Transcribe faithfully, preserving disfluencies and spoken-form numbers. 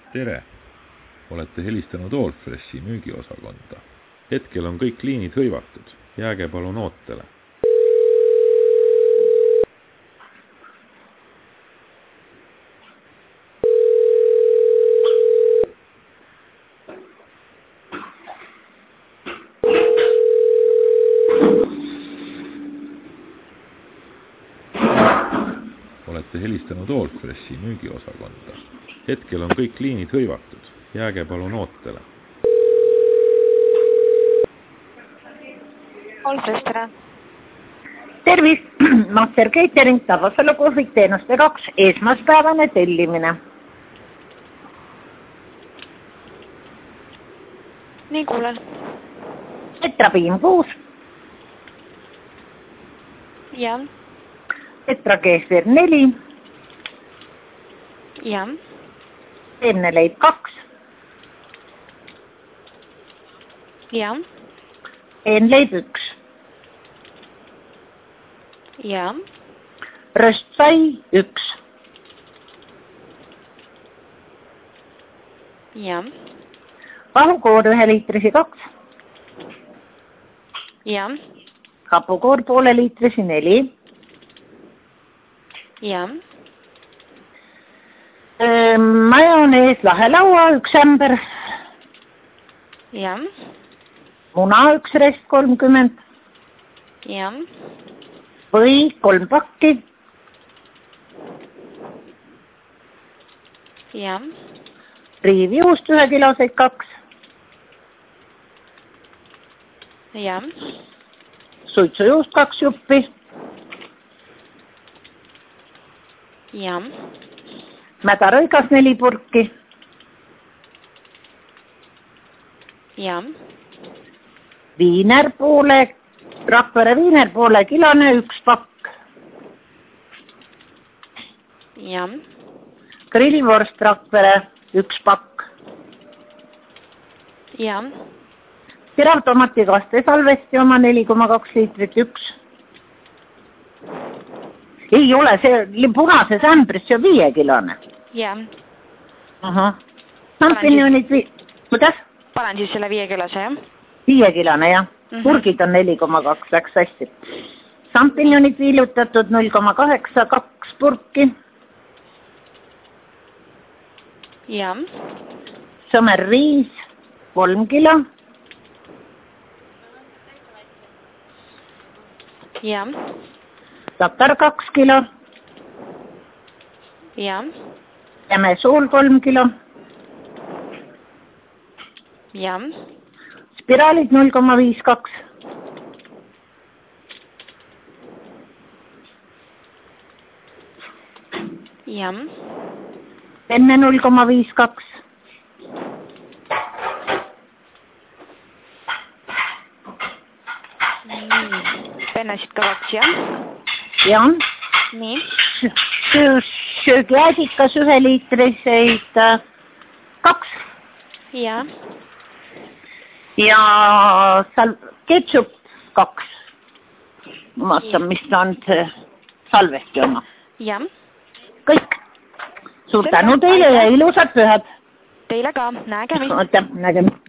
Tere! Olete helistanud Allfreshi müügiosakonda. Hetkel on kõik liinid hõivatud. Jääge palun ootele. Olete helistanud Allfreshi müügiosakonda. Hetkel on kõik liinid hõivatud. Jääge palun ootele. Allfresh, tere. Tervist! Master Catering Tabasalu kohvik teenuste kaks esmaspäevane tellimine. Nii kuulen. Tetrapiim kuus. Ja. Tetrakeefir neli. Ja. Seemneleib kaks. Ja. Eenleib üks. Ja. Röstsai üks. Ja. Vahukoor ühe liitrisi kaks. Ja. Hapukoor poole liitrisi neli. Ja. Majonees lahelaua üks ämber. Ja. Muna üks rest kolmkümmend. Ja. Või kolm pakki. Ja. Riivjuust ühe kiloseid kaks. Ja. Suitsujuust kaks juppi. Ja. Mädarõigas neli purki. Ja. Viiner poole, Rakvere viiner poole kilone üks pakk. Ja. Grillvorst Rakvere üks pakk. Ja. Siravtomati kastesalvesti oma neli koma kaks liitrit üks. Ei ole, see punases ämbris, see on viiekilone. Ja. Aha. Sampinjonid vii... Kuidas? Panen siis selle viiekilose, jah? Viiekilone, jah. Mm-hmm. Purgid on neli koma kaks, läks hästi. Sampinjonid viilutatud null koma kaheksa, kaks purki. Ja. Sõmerriis, kolm kilo. Ja. Tatar kaks kilo. Ja. Jämesuul kolm kilo. Ja. Spiraalid null koma viis kaks. Ja. Penne null koma viis kaks. Nii. Pennesid ka kaks, jah? Jah. Nii. Söögiädikas ühe liitriseid kaks. Ja. Ja sal... ketšup kaks. Ma vaatan, mis ta on see salvesti oma. Ja. Kõik. Suur tänu teile ja ilusad pühad. Teile ka. Nägemist. Nägemist.